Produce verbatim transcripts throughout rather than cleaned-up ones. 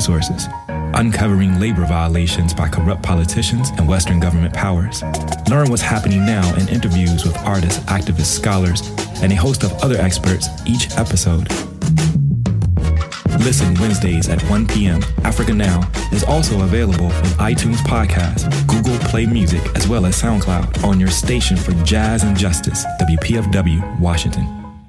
sources, uncovering labor violations by corrupt politicians and Western government powers. Learn what's happening now in interviews with artists, activists, scholars, and a host of other experts each episode. Listen Wednesdays at one p.m. Africa Now is also available on iTunes Podcast, Google Play Music, as well as SoundCloud on your station for jazz and justice, W P F W, Washington.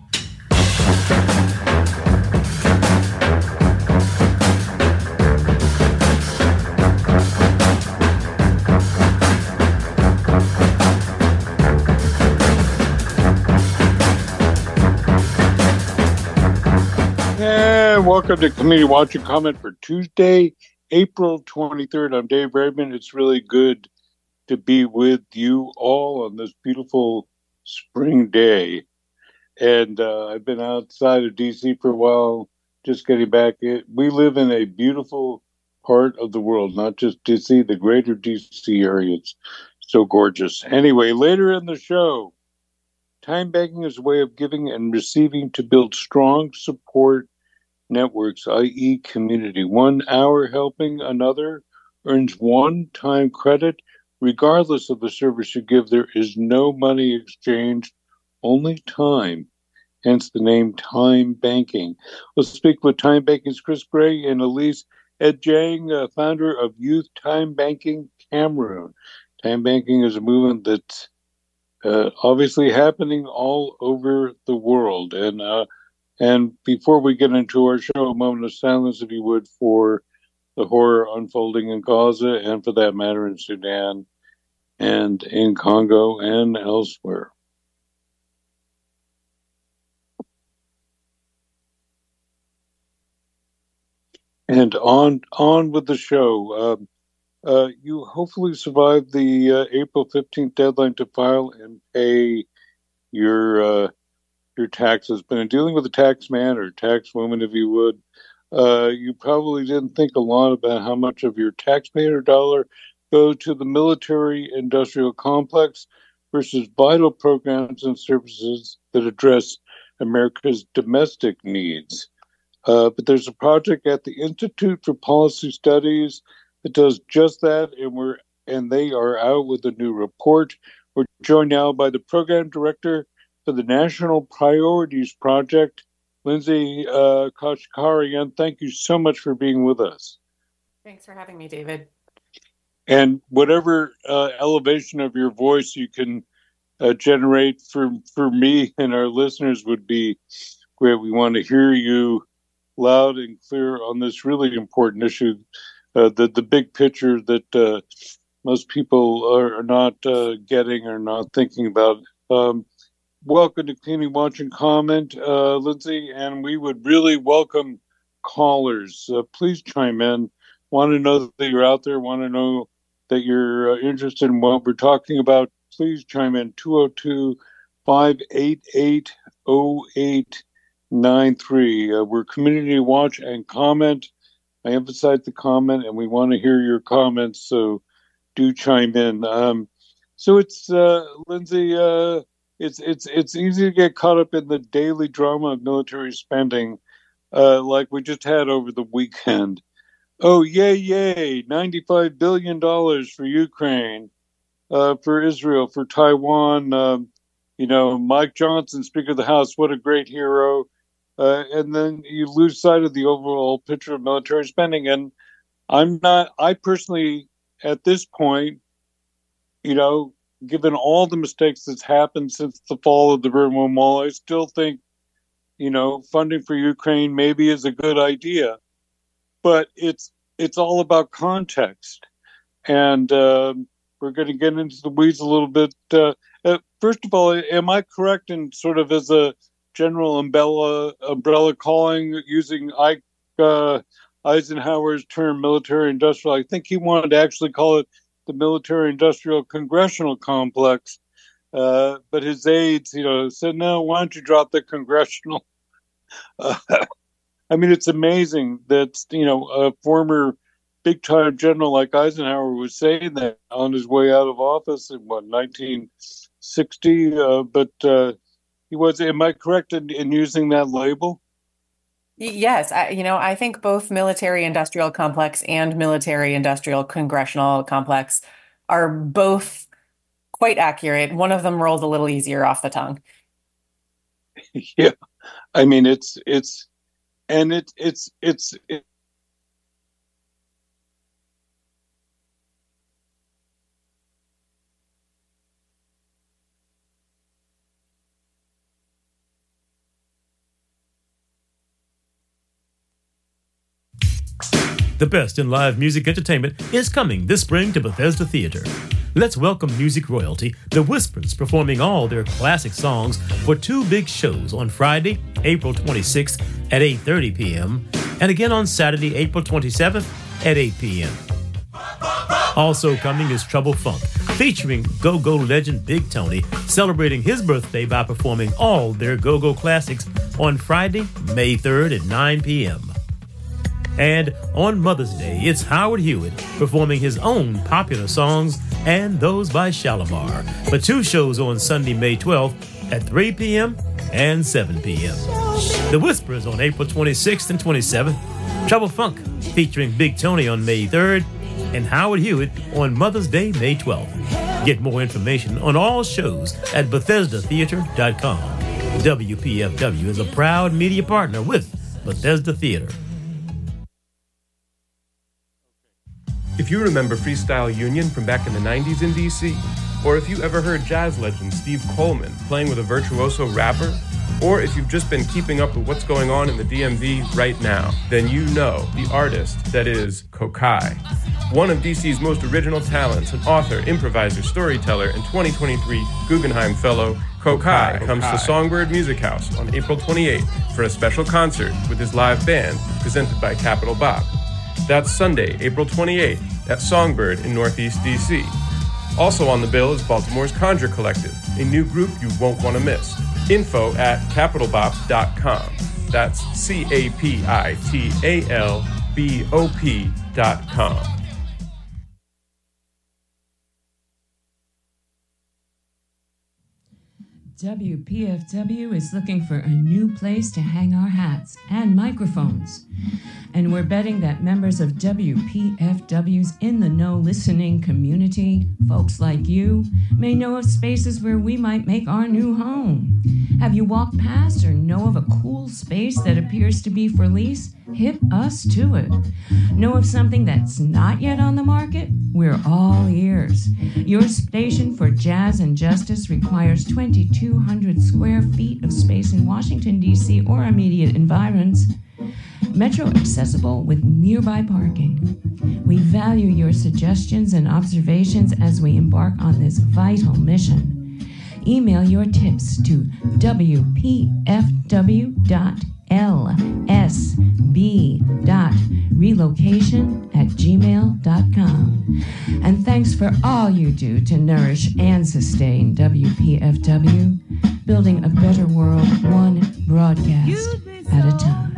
Welcome to Community Watch and Comment for Tuesday, April twenty-third. I'm Dave Redmond. It's really good to be with you all on this beautiful spring day. And uh, I've been outside of D C for a while, just getting back. We live in a beautiful part of the world, not just D C, the greater D C area. It's so gorgeous. Anyway, later in the show, time banking is a way of giving and receiving to build strong support networks, that is community. One hour helping another earns one time credit. Regardless of the service you give, there is no money exchanged, only time. Hence the name Time Banking. We'll speak with Time Banking's Chris Gray and Elise Edjang, uh, founder of Youth Time Banking Cameroon. Time banking is a movement that's uh, obviously happening all over the world. And uh, And before we get into our show, a moment of silence, if you would, for the horror unfolding in Gaza and, for that matter, in Sudan and in Congo and elsewhere. And on on with the show. Uh, uh, you hopefully survived the uh, April fifteenth deadline to file and pay your uh, your taxes. But in dealing with a tax man or tax woman, if you would, uh, you probably didn't think a lot about how much of your taxpayer dollar goes to the military-industrial complex versus vital programs and services that address America's domestic needs. Uh, but there's a project at the Institute for Policy Studies that does just that, and we're and they are out with a new report. We're joined now by the program director for the National Priorities Project, Lindsay uh, Kashkarian. Thank you so much for being with us. Thanks for having me, David. And whatever uh, elevation of your voice you can uh, generate for, for me and our listeners would be great. We want to hear you loud and clear on this really important issue, uh, the, the big picture that uh, most people are not uh, getting or not thinking about. Um, Welcome to Community Watch and Comment, uh, Lindsay, and we would really welcome callers. Uh, please chime in. Want to know that you're out there, want to know that you're uh, interested in what we're talking about. Please chime in, two oh two, five eight eight, oh eight nine three. Uh, we're Community Watch and Comment. I emphasize the comment, and we want to hear your comments, so do chime in. Um, so it's, uh, Lindsay... Uh, It's it's it's easy to get caught up in the daily drama of military spending, uh, like we just had over the weekend. Oh, yay, yay, ninety-five billion dollars for Ukraine, uh, for Israel, for Taiwan. Um, you know, Mike Johnson, Speaker of the House, what a great hero. Uh, and then you lose sight of the overall picture of military spending. And I'm not, I personally, at this point, you know, given all the mistakes that's happened since the fall of the Berlin Wall, I still think, you know, funding for Ukraine maybe is a good idea, but it's it's all about context. And uh, we're going to get into the weeds a little bit. Uh, uh, first of all, am I correct in sort of as a general umbrella, umbrella calling using Ike uh, Eisenhower's term military industrial? I think he wanted to actually call it the military-industrial congressional complex, uh, but his aides, you know, said, no, why don't you drop the congressional? Uh, I mean, it's amazing that, you know, a former big-time general like Eisenhower was saying that on his way out of office in, what, nineteen sixty? Uh, but uh, he was, am I correct in, in using that label? Y- Yes, I, you know, I think both military industrial complex and military industrial congressional complex are both quite accurate. One of them rolls a little easier off the tongue. Yeah, I mean it's it's and it it's it's it, The best in live music entertainment is coming this spring to Bethesda Theater. Let's welcome music royalty, The Whispers, performing all their classic songs for two big shows on Friday, April twenty-sixth at eight thirty p.m. and again on Saturday, April twenty-seventh at eight p.m. Also coming is Trouble Funk, featuring go-go legend Big Tony, celebrating his birthday by performing all their go-go classics on Friday, May third at nine p.m. And on Mother's Day, it's Howard Hewitt performing his own popular songs and those by Shalimar for two shows on Sunday, May twelfth at three p.m. and seven p.m. The Whispers on April twenty-sixth and twenty-seventh, Trouble Funk featuring Big Tony on May third, and Howard Hewitt on Mother's Day, May twelfth. Get more information on all shows at Bethesda Theater dot com. W P F W is a proud media partner with Bethesda Theater. If you remember Freestyle Union from back in the nineties in D C, or if you ever heard jazz legend Steve Coleman playing with a virtuoso rapper, or if you've just been keeping up with what's going on in the D M V right now, then you know the artist that is Kokai. One of D C's most original talents, an author, improviser, storyteller, and twenty twenty-three Guggenheim Fellow, Kokai, Kokai comes to Songbird Music House on April twenty-eighth for a special concert with his live band presented by Capital Bop. That's Sunday, April twenty-eighth at Songbird in Northeast D C. Also on the bill is Baltimore's Conjure Collective, a new group you won't want to miss. Info at capital bop dot com. That's C A P I T A L B O P dot com. W P F W is looking for a new place to hang our hats and microphones. And we're betting that members of W P F W's In the Know listening community, folks like you, may know of spaces where we might make our new home. Have you walked past or know of a cool space that appears to be for lease? Hit us to it. Know of something that's not yet on the market? We're all ears. Your station for Jazz and Justice requires twenty-two hundred square feet of space in Washington, D C or immediate environs. Metro accessible with nearby parking. We value your suggestions and observations as we embark on this vital mission. Email your tips to w p f w dot l s b dot relocation at gmail dot com. And thanks for all you do to nourish and sustain W P F W, building a better world one broadcast at a time.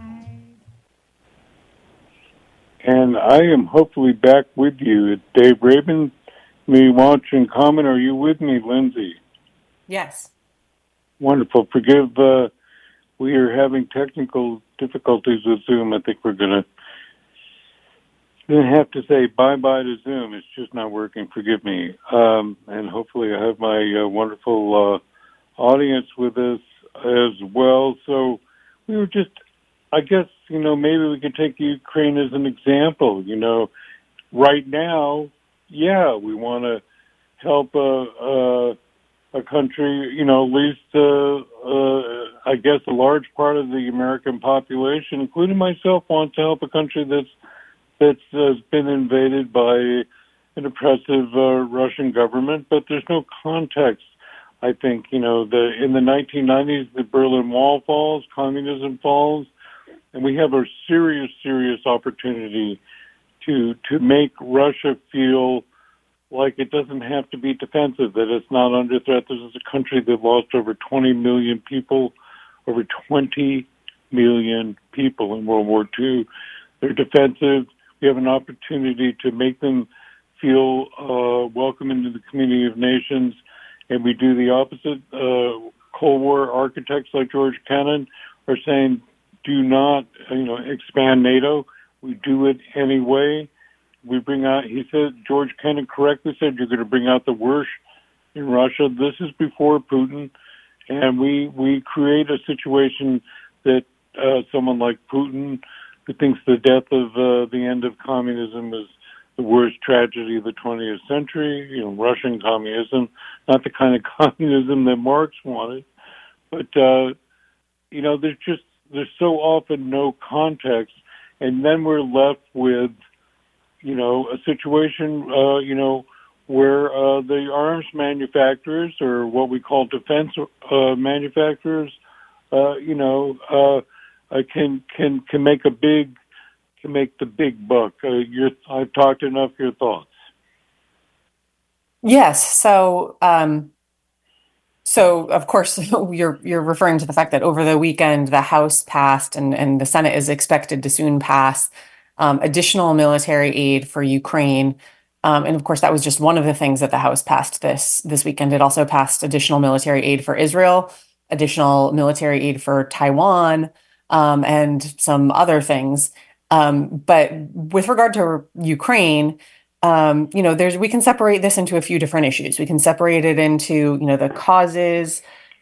And I am hopefully back with you. Dave Rabin, me watching comment. Are you with me, Lindsay? Yes. Wonderful. Forgive, uh, we are having technical difficulties with Zoom. I think we're going to have to say bye-bye to Zoom. It's just not working. Forgive me. Um, and hopefully I have my uh, wonderful uh, audience with us as well. So we were just, I guess, you know, maybe we could take Ukraine as an example. You know, right now, yeah, we want to help a, a, a country, you know, at least, uh, uh, I guess, a large part of the American population, including myself, wants to help a country that's that's uh, been invaded by an oppressive uh, Russian government. But there's no context. I think, you know, the in the nineteen nineties, the Berlin Wall falls, communism falls. And we have a serious, serious opportunity to to make Russia feel like it doesn't have to be defensive, that it's not under threat. This is a country that lost over twenty million people, over twenty million people in World War Two. They're defensive. We have an opportunity to make them feel uh, welcome into the community of nations, and we do the opposite. Uh, Cold War architects like George Kennan are saying, do not, you know, expand NATO. We do it anyway. We bring out, he said, George Kennan correctly said, you're going to bring out the worst in Russia. This is before Putin. And we, we create a situation that uh, someone like Putin, who thinks the death of uh, the end of communism is the worst tragedy of the twentieth century, you know, Russian communism, not the kind of communism that Marx wanted. But, uh, you know, there's just, there's so often no context. And then we're left with, you know, a situation, uh, you know, where uh, the arms manufacturers, or what we call defense uh, manufacturers, uh, you know, uh, uh, can can can make a big can make the big buck. Uh, you're, I've talked enough. Your thoughts? Yes. So, um, so of course, you're you're referring to the fact that over the weekend the House passed, and and the Senate is expected to soon pass um, additional military aid for Ukraine. Um, and of course, that was just one of the things that the House passed this this weekend. It also passed additional military aid for Israel, additional military aid for Taiwan, um, and some other things. Um, but with regard to Ukraine, um, you know, there's we can separate this into a few different issues. We can separate it into, you know, the causes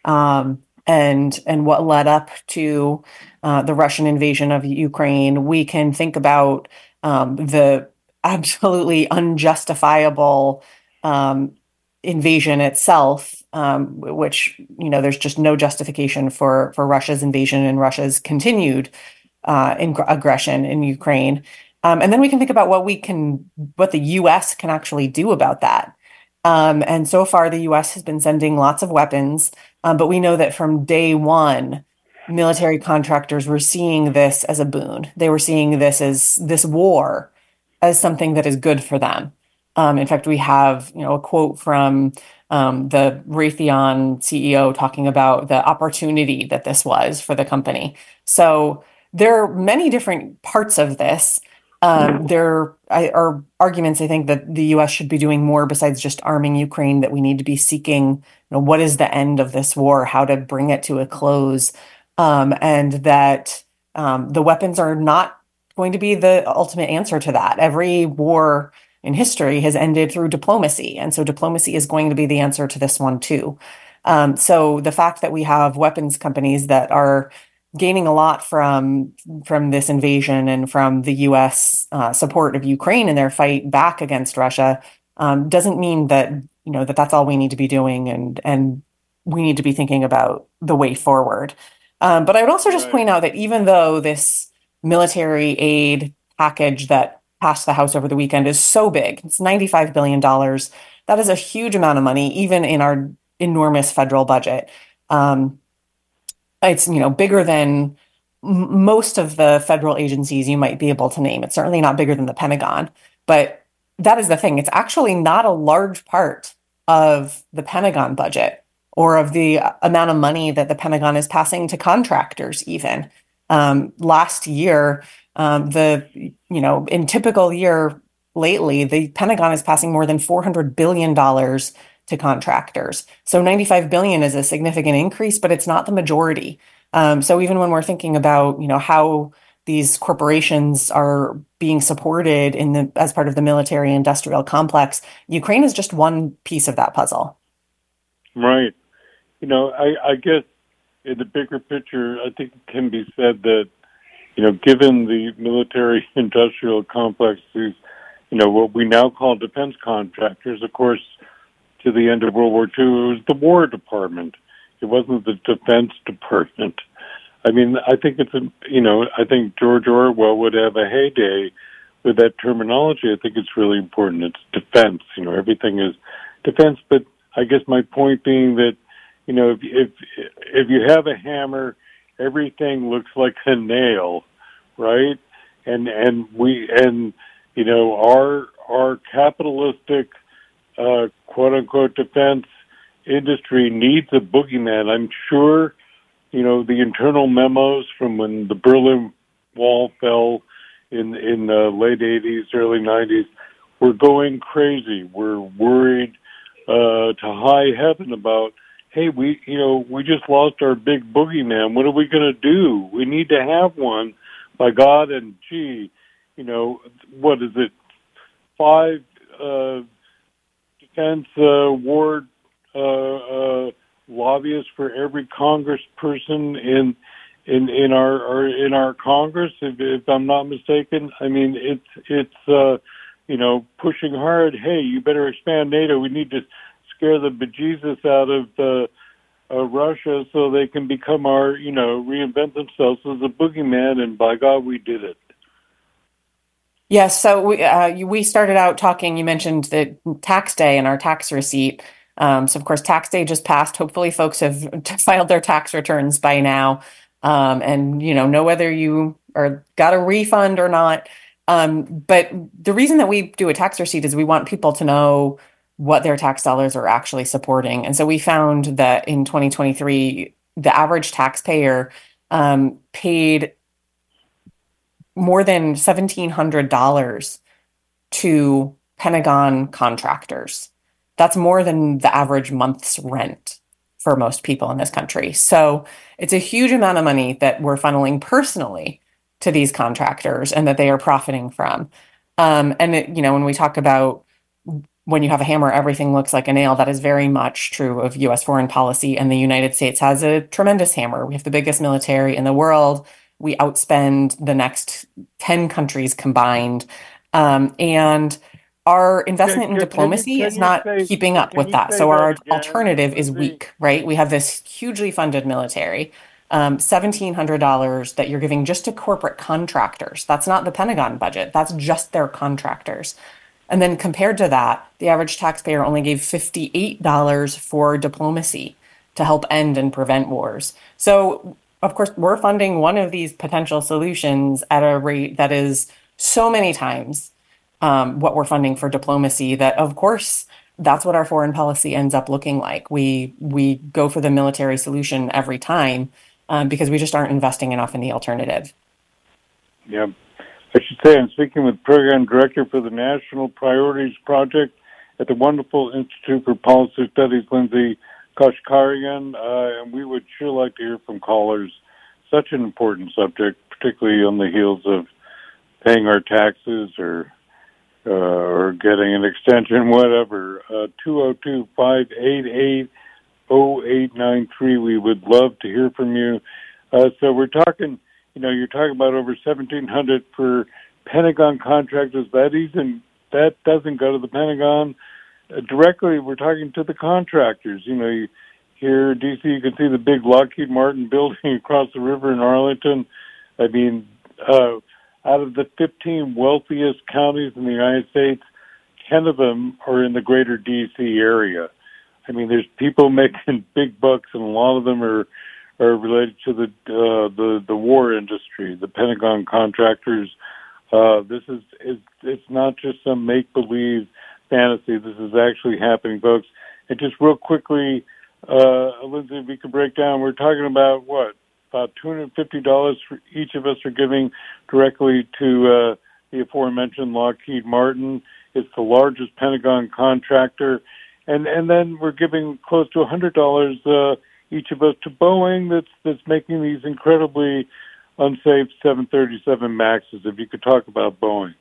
um, and and what led up to uh, the Russian invasion of Ukraine. We can think about um, the absolutely unjustifiable um, invasion itself, um, which, you know, there's just no justification for for Russia's invasion and Russia's continued uh, in- aggression in Ukraine. Um, and then we can think about what we can, what the U S can actually do about that. Um, and so far, the U S has been sending lots of weapons, um, but we know that from day one, military contractors were seeing this as a boon. They were seeing this as this war as something that is good for them. Um, in fact, we have, you know, a quote from um, the Raytheon C E O talking about the opportunity that this was for the company. So there are many different parts of this. Um, there are arguments, I think, that the U S should be doing more besides just arming Ukraine, that we need to be seeking, you know, what is the end of this war, how to bring it to a close, um, and that um, the weapons are not going to be the ultimate answer to that. Every war in history has ended through diplomacy, and so diplomacy is going to be the answer to this one too. Um, so the fact that we have weapons companies that are gaining a lot from from this invasion and from the U S uh, support of Ukraine in their fight back against Russia um, doesn't mean that, you know, that that's all we need to be doing, and and we need to be thinking about the way forward. Um, but I would also just point out that even though this military aid package that passed the House over the weekend is so big, it's ninety-five billion dollars. That is a huge amount of money, even in our enormous federal budget. Um, It's, you know, bigger than m- most of the federal agencies you might be able to name. It's certainly not bigger than the Pentagon. But that is the thing. It's actually not a large part of the Pentagon budget or of the amount of money that the Pentagon is passing to contractors even. Um, last year, um, the, you know, in typical year lately, the Pentagon is passing more than four hundred billion dollars to contractors. So ninety-five billion is a significant increase, but it's not the majority. Um, so even when we're thinking about, you know, how these corporations are being supported in the as part of the military industrial complex, Ukraine is just one piece of that puzzle. Right. You know, I, I guess in the bigger picture, I think it can be said that, you know, given the military industrial complex, these, you know, what we now call defense contractors, of course, to the end of World War Two, it was the War Department. It wasn't the Defense Department. I mean, I think it's, a, you know, I think George Orwell would have a heyday with that terminology. I think it's really important. It's defense. You know, everything is defense. But I guess my point being that, you know, if if if you have a hammer, everything looks like a nail, right? And and we and you know our our capitalistic uh, quote unquote defense industry needs a boogeyman. I'm sure, you know, the internal memos from when the Berlin Wall fell in in the late eighties, early nineties, were going crazy. We're worried uh, to high heaven about hey, we, you know, we just lost our big boogeyman. What are we going to do? We need to have one, by God. And gee, you know, what is it? Five uh, defense uh, ward uh, uh, lobbyists for every congressperson in in in our, our in our Congress, if, if I'm not mistaken. I mean, it's it's uh, you know, pushing hard. Hey, you better expand NATO. We need to scare the bejesus out of uh, uh, Russia so they can become our, you know, reinvent themselves as a boogeyman. And by God, we did it. Yes. So we uh, we started out talking. You mentioned the tax day and our tax receipt. Um, so of course, tax day just passed. Hopefully, folks have filed their tax returns by now, um, and you know know whether you are got a refund or not. Um, but the reason that we do a tax receipt is we want people to know what their tax dollars are actually supporting. And so we found that in twenty twenty-three, the average taxpayer um, paid more than one thousand seven hundred dollars to Pentagon contractors. That's more than the average month's rent for most people in this country. So it's a huge amount of money that we're funneling personally to these contractors and that they are profiting from. Um, and, it, you know, when we talk about when you have a hammer, everything looks like a nail, that is very much true of U S foreign policy. And the United States has a tremendous hammer. We have the biggest military in the world. We outspend the next ten countries combined. Um, and our investment Can- in can- diplomacy can you- is can not you say- keeping up can with you that. say So that our again, alternative is Lindsay? weak, right? We have this hugely funded military, um, one thousand seven hundred dollars that you're giving just to corporate contractors. That's not the Pentagon budget. That's just their contractors. And then compared to that, the average taxpayer only gave fifty-eight dollars for diplomacy to help end and prevent wars. So, of course, we're funding one of these potential solutions at a rate that is so many times um, what we're funding for diplomacy that, of course, that's what our foreign policy ends up looking like. We we go for the military solution every time um, because we just aren't investing enough in the alternative. Yeah. I should say I'm speaking with Program Director for the National Priorities Project at the wonderful Institute for Policy Studies, Lindsay Kashkarian, uh, and we would sure like to hear from callers. Such an important subject, particularly on the heels of paying our taxes or uh, or getting an extension, whatever. Uh, two oh two, five eight eight, oh eight nine three. We would love to hear from you. Uh, so we're talking, you know, you're talking about over seventeen hundred for Pentagon contractors. That isn't, that doesn't go to the Pentagon uh, directly. We're talking to the contractors. You know, you, here in D C, you can see the big Lockheed Martin building across the river in Arlington. I mean, uh, out of the fifteen wealthiest counties in the United States, ten of them are in the greater D C area. I mean, there's people making big bucks, and a lot of them are are related to the uh, the the war industry, the Pentagon contractors. Uh, this is it's, it's not just some make believe fantasy. This is actually happening, folks. And just real quickly, uh, Lindsay, if we could break down, we're talking about what, about two hundred fifty dollars for each of us are giving directly to uh, the aforementioned Lockheed Martin. It's the largest Pentagon contractor, and and then we're giving close to one hundred dollars. Uh, each of us to Boeing that's that's making these incredibly unsafe seven thirty-seven Maxes. If you could talk about Boeing.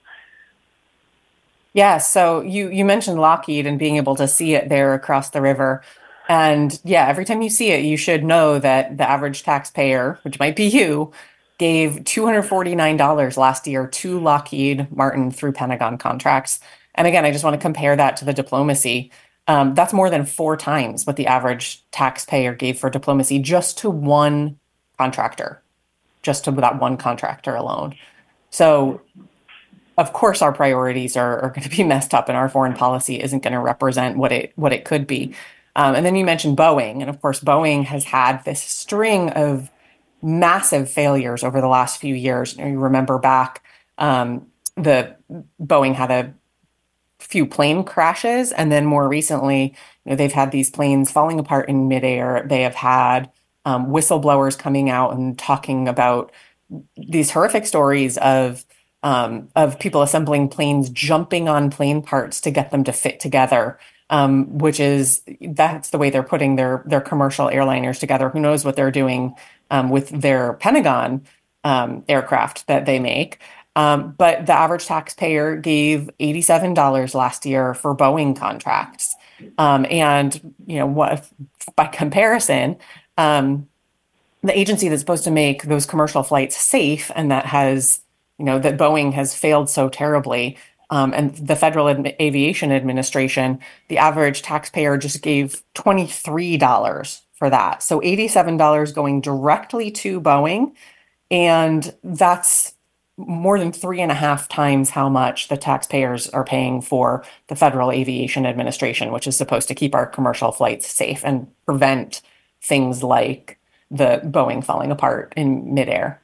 Yeah, so you you mentioned Lockheed and being able to see it there across the river. And yeah, every time you see it, you should know that the average taxpayer, which might be you, gave two hundred forty-nine dollars last year to Lockheed Martin through Pentagon contracts. And again, I just want to compare that to the diplomacy. Um, that's more than four times what the average taxpayer gave for diplomacy just to one contractor, just to that one contractor alone. So, of course, our priorities are, are going to be messed up, and our foreign policy isn't going to represent what it what it could be. Um, and then you mentioned Boeing, and of course, Boeing has had this string of massive failures over the last few years. You remember back, um, the Boeing had a few plane crashes, and then more recently, you know, they've had these planes falling apart in midair. They have had um, whistleblowers coming out and talking about these horrific stories of um, of people assembling planes, jumping on plane parts to get them to fit together. um, which is that's the way they're putting their their commercial airliners together. Who knows what they're doing um, with their Pentagon um, aircraft that they make? Um, but the average taxpayer gave eighty-seven dollars last year for Boeing contracts, um, and you know what? By comparison, um, the agency that's supposed to make those commercial flights safe and that has, you know, that Boeing has failed so terribly. Um, and the Federal Ad- Aviation Administration, the average taxpayer just gave twenty-three dollars for that. So eighty-seven dollars going directly to Boeing. And that's more than three and a half times how much the taxpayers are paying for the Federal Aviation Administration, which is supposed to keep our commercial flights safe and prevent things like the Boeing falling apart in midair.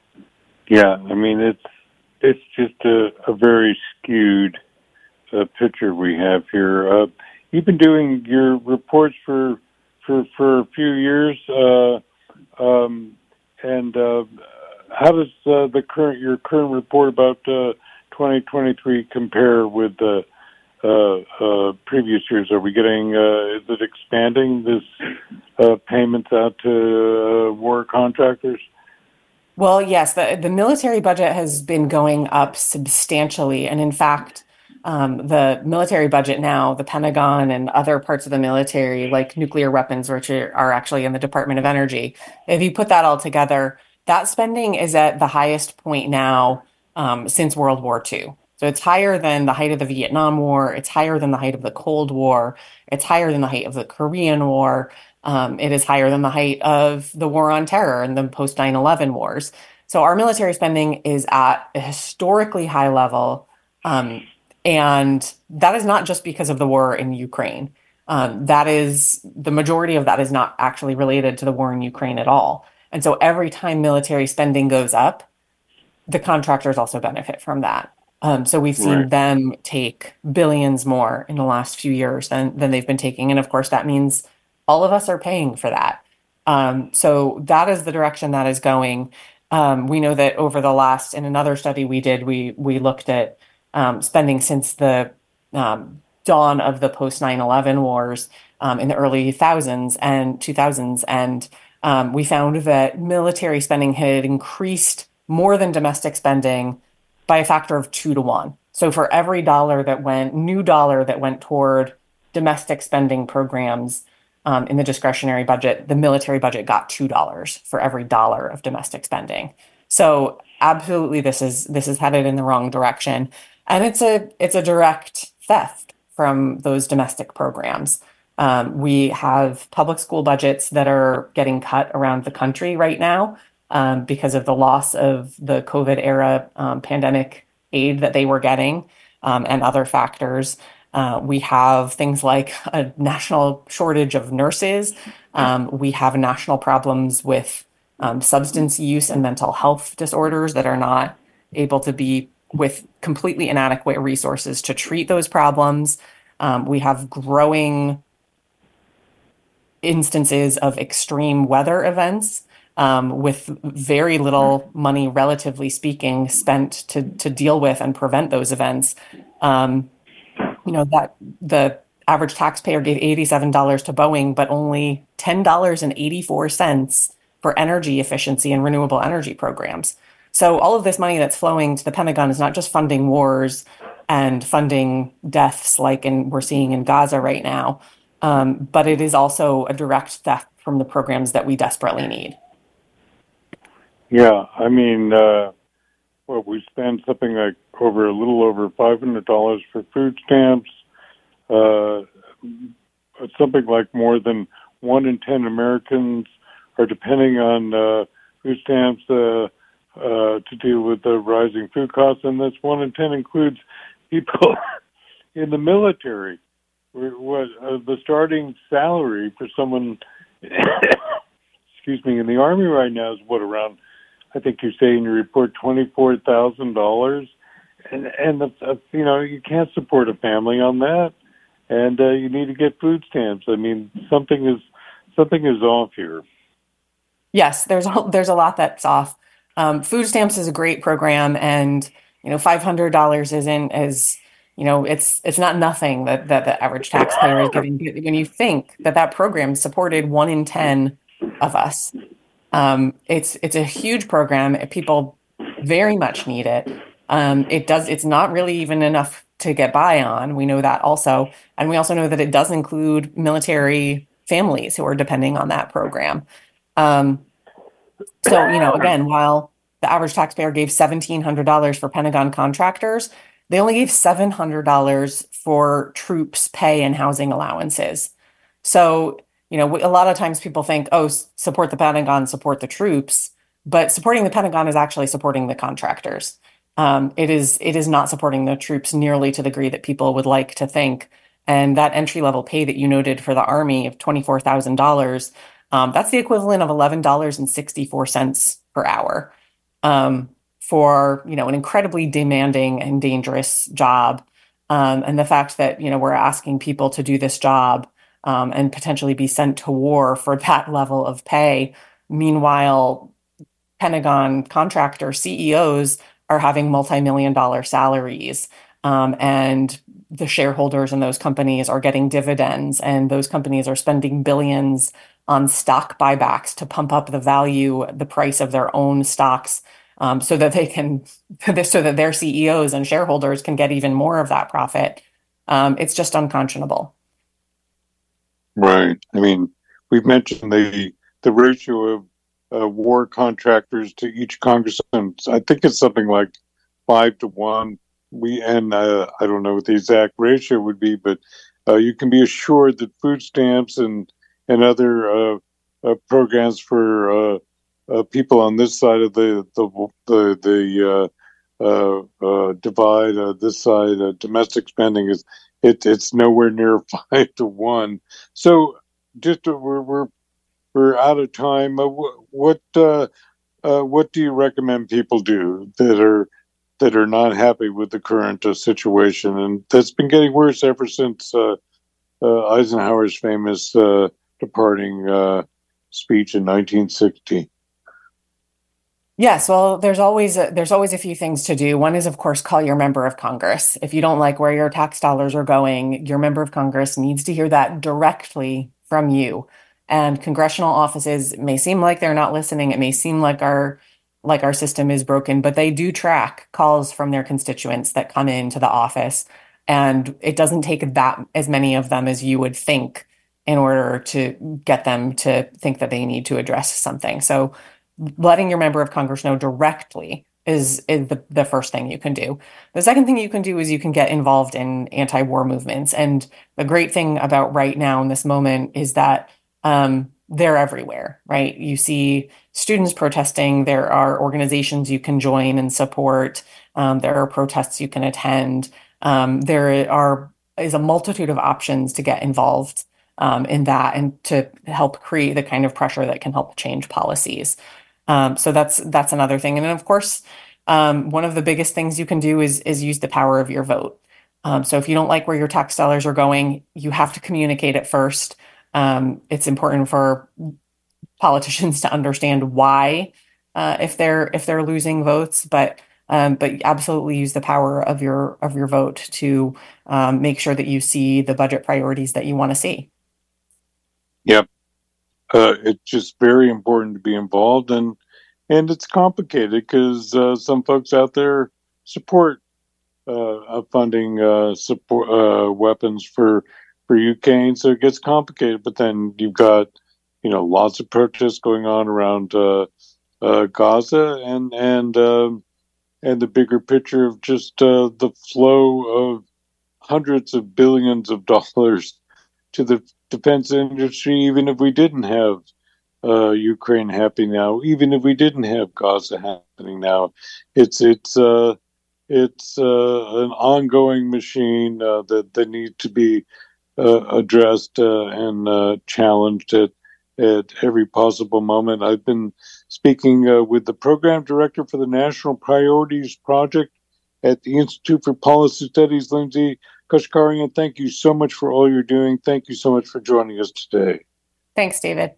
Yeah, I mean, it's it's just a, a very skewed uh, picture we have here. Uh, you've been doing your reports for for, for a few years, uh, um, and uh, how does uh, the current your current report about uh, twenty twenty-three compare with the uh, uh, previous years? Are we getting? Uh, is it expanding this uh, payments out to uh, war contractors? Well, yes, the, the military budget has been going up substantially. And in fact, um, the military budget now, the Pentagon and other parts of the military, like nuclear weapons, which are, are actually in the Department of Energy, if you put that all together, that spending is at the highest point now um, since World War Two. So it's higher than the height of the Vietnam War. It's higher than the height of the Cold War. It's higher than the height of the Korean War. Um, it is higher than the height of the war on terror and the post nine eleven wars. So our military spending is at a historically high level. Um, and that is not just because of the war in Ukraine. Um, that is, the majority of that is not actually related to the war in Ukraine at all. And so every time military spending goes up, the contractors also benefit from that. Um, so we've seen Right. them take billions more in the last few years than, than they've been taking. And of course, that means all of us are paying for that. Um, so that is the direction that is going. Um, we know that over the last, in another study we did, we we looked at um, spending since the um, dawn of the post nine eleven wars um, in the early thousands and two thousands. And um, we found that military spending had increased more than domestic spending by a factor of two to one. So for every dollar that went, new dollar that went toward domestic spending programs, Um, in the discretionary budget, the military budget got two dollars for every dollar of domestic spending. So absolutely, this is this is headed in the wrong direction, and it's a it's a direct theft from those domestic programs. Um, we have public school budgets that are getting cut around the country right now um, because of the loss of the COVID era um, pandemic aid that they were getting um, and other factors. Uh, we have things like a national shortage of nurses. Um, we have national problems with um, substance use and mental health disorders that are not able to be with completely inadequate resources to treat those problems. Um, we have growing instances of extreme weather events um, with very little money, relatively speaking, spent to, to deal with and prevent those events. Um, You know, that the average taxpayer gave eighty-seven dollars to Boeing, but only ten dollars and eighty-four cents for energy efficiency and renewable energy programs. So all of this money that's flowing to the Pentagon is not just funding wars and funding deaths like in, we're seeing in Gaza right now, um, but it is also a direct theft from the programs that we desperately need. Yeah, I mean, uh, well, we spend something like over a little over five hundred dollars for food stamps. Uh, something like more than one in ten Americans are depending on uh, food stamps uh, uh, to deal with the rising food costs, and this one in ten includes people in the military. What uh, the starting salary for someone, excuse me, in the Army right now is what, around, I think you say in your report, twenty-four thousand dollars, and and the, uh, you know, you can't support a family on that, and uh, you need to get food stamps. I mean, something is something is off here. Yes, there's a, there's a lot that's off. Um, food stamps is a great program, and you know, five hundred dollars isn't as you know, it's it's not nothing that, that the average taxpayer is getting. When you think that that program supported one in ten of us, um, it's it's a huge program. People very much need it. Um, it does. It's not really even enough to get by on. We know that also, and we also know that it does include military families who are depending on that program. Um, so, you know, again, while the average taxpayer gave seventeen hundred dollars for Pentagon contractors, they only gave seven hundred dollars for troops' pay and housing allowances. So, you know, a lot of times people think, oh, support the Pentagon, support the troops, but supporting the Pentagon is actually supporting the contractors. Um, it is it is not supporting the troops nearly to the degree that people would like to think. And that entry level pay that you noted for the Army of twenty-four thousand dollars, um, that's the equivalent of eleven dollars and sixty-four cents per hour um, for, you know, an incredibly demanding and dangerous job. Um, and the fact that, you know, we're asking people to do this job um, and potentially be sent to war for that level of pay. Meanwhile, Pentagon contractor C E Os are having multi-million dollar salaries, um, and the shareholders in those companies are getting dividends, and those companies are spending billions on stock buybacks to pump up the value, the price of their own stocks, um, so that they can, so that their C E Os and shareholders can get even more of that profit. Um, it's just unconscionable. Right. I mean, we've mentioned the the ratio of Uh, war contractors to each congressman. I think it's something like five to one. We and uh, I don't know what the exact ratio would be, but uh, you can be assured that food stamps and and other uh, uh, programs for uh, uh, people on this side of the the the, the uh, uh, uh, divide, uh, this side, uh, domestic spending is it it's nowhere near five to one. So just uh, we're we're We're out of time. Uh, what uh, uh, what do you recommend people do that are that are not happy with the current uh, situation, and that's been getting worse ever since uh, uh, Eisenhower's famous uh, departing uh, speech in nineteen sixty? Yes, well, there's always a, there's always a few things to do. One is, of course, call your member of Congress. If you don't like where your tax dollars are going, your member of Congress needs to hear that directly from you. And congressional offices may seem like they're not listening. It may seem like our like our system is broken, but they do track calls from their constituents that come into the office. And it doesn't take that as many of them as you would think in order to get them to think that they need to address something. So letting your member of Congress know directly is, is the, the first thing you can do. The second thing you can do is you can get involved in anti-war movements. And the great thing about right now in this moment is that um, they're everywhere, right? You see students protesting. There are organizations you can join and support. Um, there are protests you can attend. Um, there are is a multitude of options to get involved um, in that and to help create the kind of pressure that can help change policies. Um, so that's that's another thing. And then, of course, um, one of the biggest things you can do is is use the power of your vote. Um, so if you don't like where your tax dollars are going, you have to communicate it first. Um, it's important for politicians to understand why, uh, if they're if they're losing votes, but um, but absolutely use the power of your of your vote to um, make sure that you see the budget priorities that you want to see. Yep, uh, it's just very important to be involved, and and it's complicated because uh, some folks out there support uh, funding uh, support uh, weapons for. for Ukraine, so it gets complicated. But then you've got, you know, lots of protests going on around uh, uh, Gaza, and and um, and the bigger picture of just uh, the flow of hundreds of billions of dollars to the defense industry, even if we didn't have uh, Ukraine happening now, even if we didn't have Gaza happening now, it's it's uh, it's uh, an ongoing machine uh, that that needs to be Uh, addressed uh, and uh, challenged at, at every possible moment. I've been speaking uh, with the program director for the National Priorities Project at the Institute for Policy Studies, Lindsay Kashkarian. Thank you so much for all you're doing. Thank you so much for joining us today. Thanks, David.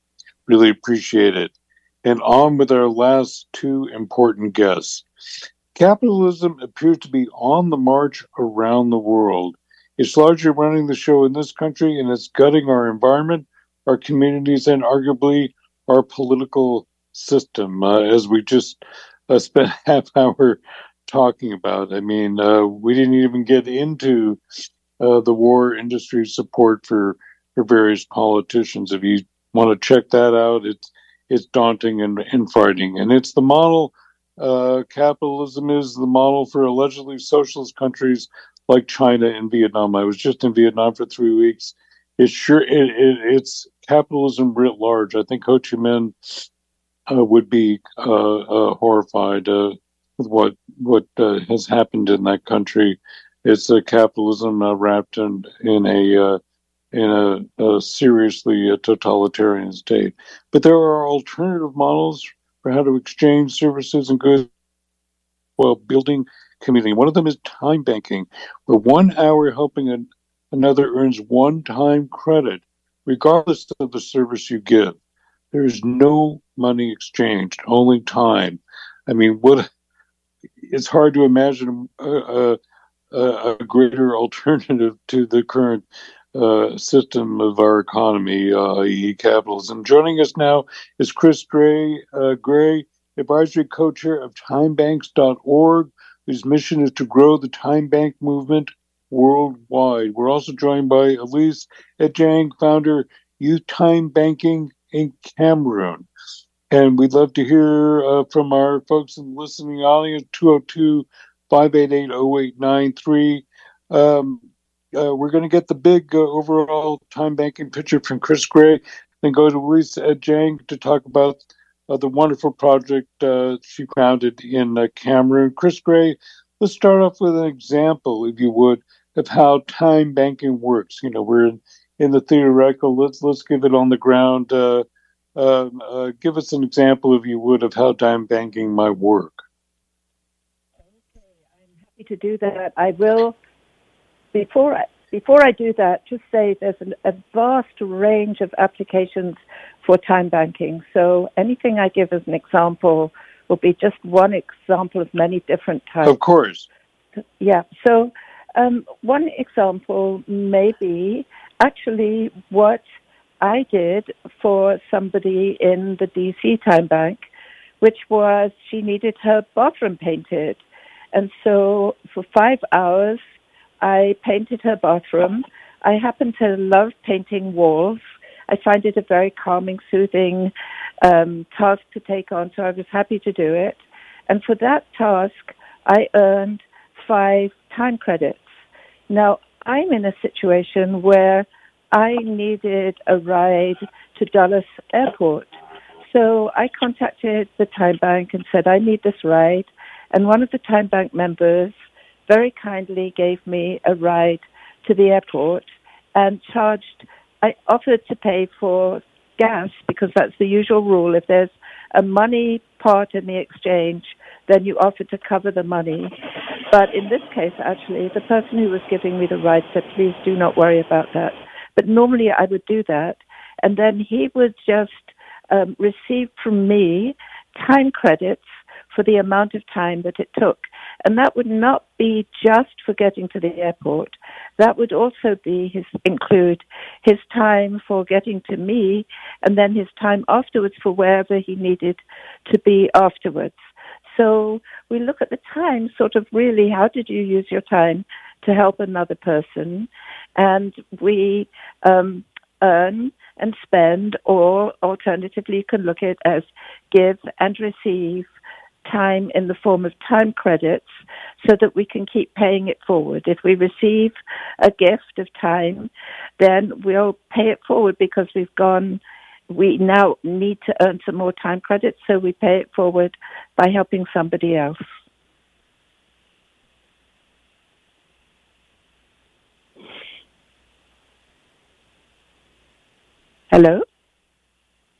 Really appreciate it. And on with our last two important guests. Capitalism appears to be on the march around the world. It's largely running the show in this country, and it's gutting our environment, our communities, and arguably our political system, uh, as we just uh, spent a half hour talking about. I mean, uh, we didn't even get into uh, the war industry support for, for various politicians. If you want to check that out, it's it's daunting and, and frightening. And it's the model, uh, capitalism is the model for allegedly socialist countries like China and Vietnam. I was just in Vietnam for three weeks. It's sure it, it, it's capitalism writ large. I think Ho Chi Minh uh, would be uh, uh, horrified uh, with what what uh, has happened in that country. It's a capitalism uh, wrapped in in a uh, in a, a seriously a totalitarian state. But there are alternative models for how to exchange services and goods while building community. One of them is time banking, where one hour helping an, another earns one time credit, regardless of the service you give. There is no money exchanged, only time. I mean, what? It's hard to imagine a, a, a greater alternative to the current uh, system of our economy, uh, that is capitalism. Joining us now is Chris Gray, uh, Gray, advisory co-chair of time banks dot org, whose mission is to grow the time bank movement worldwide. We're also joined by Elise Ejang, founder Youth Time Banking in Cameroon. And we'd love to hear uh, from our folks in the listening audience, two oh two, five eight eight, oh eight nine three. Um, uh, we're going to get the big uh, overall time banking picture from Chris Gray, then go to Elise Ejang to talk about uh, the wonderful project uh, she founded in uh, Cameroon. Chris Gray, let's start off with an example, if you would, of how time banking works. You know, we're in, in the theoretical. Let's let's give it on the ground. Uh, uh, uh, give us an example, if you would, of how time banking might work. Okay, I'm happy to do that. I will. Before I before I do that, just say there's an, a vast range of applications for time banking. So anything I give as an example will be just one example of many different types. Of course. Yeah. So um, one example may be actually what I did for somebody in the D C Time Bank, which was she needed her bathroom painted. And so for five hours, I painted her bathroom. I happen to love painting walls. I find it a very calming, soothing um, task to take on, so I was happy to do it. And for that task, I earned five time credits. Now, I'm in a situation where I needed a ride to Dulles Airport. So I contacted the Time Bank and said, I need this ride. And one of the Time Bank members very kindly gave me a ride to the airport and charged, I offered to pay for gas because that's the usual rule. If there's a money part in the exchange, then you offer to cover the money. But in this case, actually, the person who was giving me the ride said, please do not worry about that. But normally I would do that. And then he would just um, receive from me time credits for the amount of time that it took. And that would not be just for getting to the airport. That would also be his include his time for getting to me and then his time afterwards for wherever he needed to be afterwards. So we look at the time sort of really, how did you use your time to help another person? And we um, earn and spend, or alternatively, you can look at it as give and receive time in the form of time credits so that we can keep paying it forward. If we receive a gift of time, then we'll pay it forward because we've gone, we now need to earn some more time credits, so we pay it forward by helping somebody else. Hello?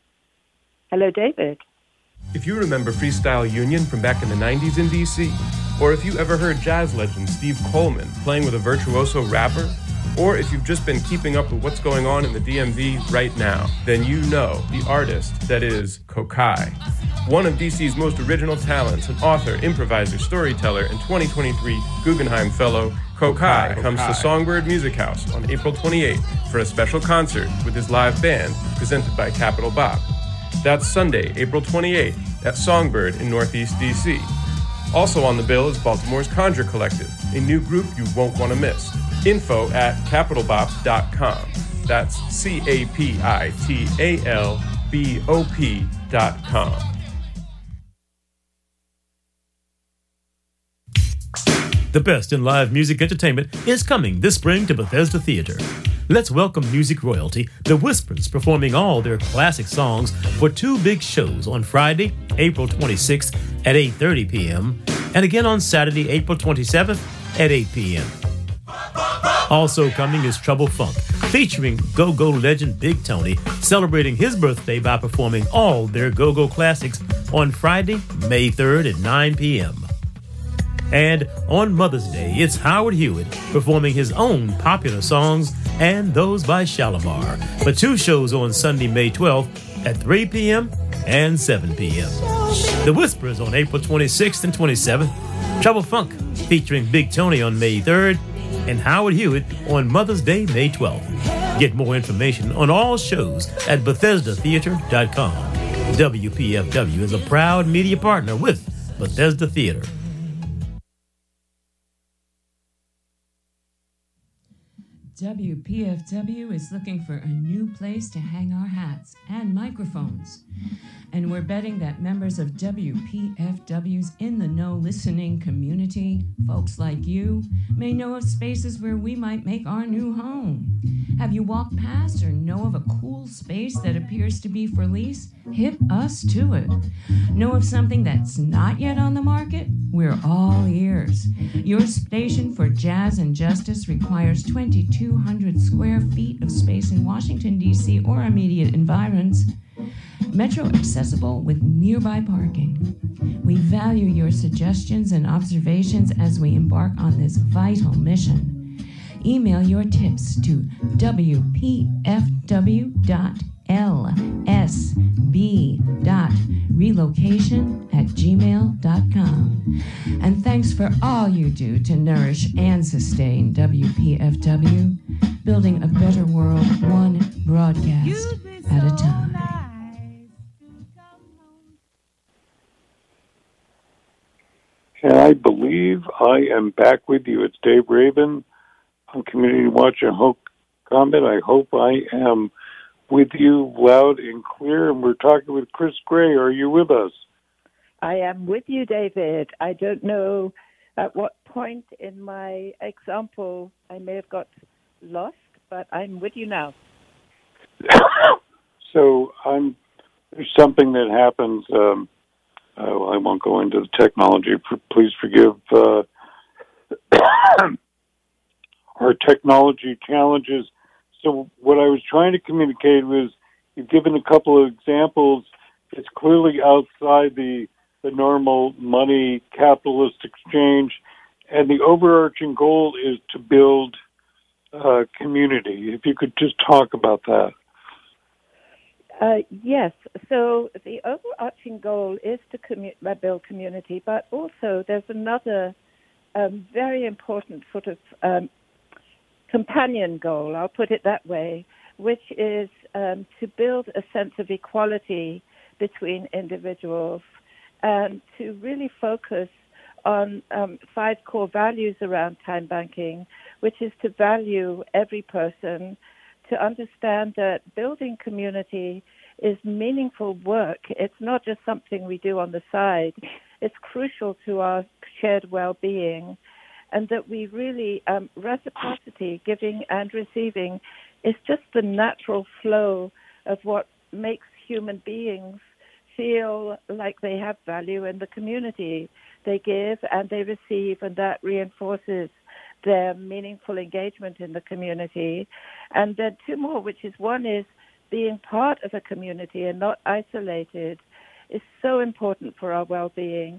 Hello, David. If you remember Freestyle Union from back in the nineties in D C, or if you ever heard jazz legend Steve Coleman playing with a virtuoso rapper, or if you've just been keeping up with what's going on in the D M V right now, then you know the artist that is Kokai. One of D C's most original talents, an author, improviser, storyteller, and twenty twenty-three Guggenheim Fellow, Kokai, Kokai comes to Songbird Music House on April twenty-eighth for a special concert with his live band presented by Capital Bop. That's Sunday, April twenty-eighth at Songbird in Northeast D C. Also on the bill is Baltimore's Conjure Collective, a new group you won't want to miss. Info at capital bop dot com. That's C A P I T A L B O P dot com. The best in live music entertainment is coming this spring to Bethesda Theater. Let's welcome music royalty, The Whispers, performing all their classic songs for two big shows on Friday, April twenty-sixth at eight thirty p.m. and again on Saturday, April twenty-seventh at eight p.m. Also coming is Trouble Funk, featuring go-go legend Big Tony, celebrating his birthday by performing all their go-go classics on Friday, May third at nine p.m. And on Mother's Day, it's Howard Hewitt performing his own popular songs and those by Shalimar for two shows on Sunday, May twelfth at three p.m. and seven p.m. The Whispers on April twenty-sixth and twenty-seventh, Trouble Funk featuring Big Tony on May third, and Howard Hewitt on Mother's Day, May twelfth. Get more information on all shows at bethesda theater dot com. W P F W is a proud media partner with Bethesda Theater. W P F W is looking for a new place to hang our hats and microphones. And we're betting that members of W P F W's In the Know listening community, folks like you, may know of spaces where we might make our new home. Have you walked past or know of a cool space that appears to be for lease? Hit us to it. Know of something that's not yet on the market? We're all ears. Your station for Jazz and Justice requires twenty-two hundred square feet of space in Washington, D C or immediate environs. Metro accessible with nearby parking. We value your suggestions and observations as we embark on this vital mission. Email your tips to w p f w dot l s b dot relocation at gmail dot com. And thanks for all you do to nourish and sustain W P F W, building a better world one broadcast at a time. And I believe I am back with you. It's Dave Raven on Community Watch and Hope Comment. I hope I am with you loud and clear. And we're talking with Chris Gray. Are you with us? I am with you, David. I don't know at what point in my example I may have got lost, but I'm with you now. So I'm, there's something that happens. Um, uh, I won't go into the technology. Please forgive uh, our technology challenges. So what I was trying to communicate was, you've given a couple of examples. It's clearly outside the, the normal money capitalist exchange, and the overarching goal is to build uh, community. If you could just talk about that. Uh, yes. So the overarching goal is to commu- build community, but also there's another um, very important sort of um, companion goal, I'll put it that way, which is um, to build a sense of equality between individuals and to really focus on um, five core values around time banking, which is to value every person, to understand that building community is meaningful work. It's not just something we do on the side. It's crucial to our shared well-being, and that we really, um, reciprocity, giving and receiving, is just the natural flow of what makes human beings feel like they have value in the community. They give and they receive, and that reinforces their meaningful engagement in the community. And then two more, which is one is being part of a community and not isolated, is so important for our well-being.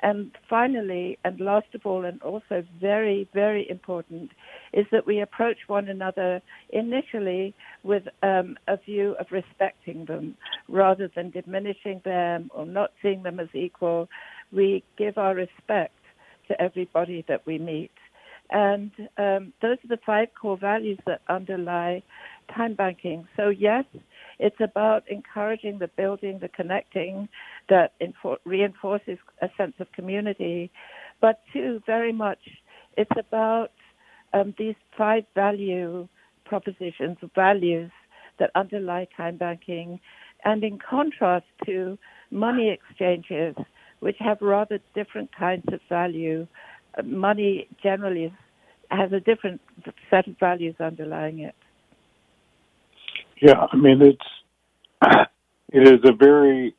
And finally, and last of all, and also very, very important, is that we approach one another initially with um, a view of respecting them rather than diminishing them or not seeing them as equal. We give our respect to everybody that we meet. And um, those are the five core values that underlie time banking. So yes, it's about encouraging the building, the connecting that infor- reinforces a sense of community. But two, very much, it's about um, these five value propositions, values that underlie time banking. And in contrast to money exchanges, which have rather different kinds of value, uh, money generally is, has a different set of values underlying it. Yeah, I mean, it's it is a very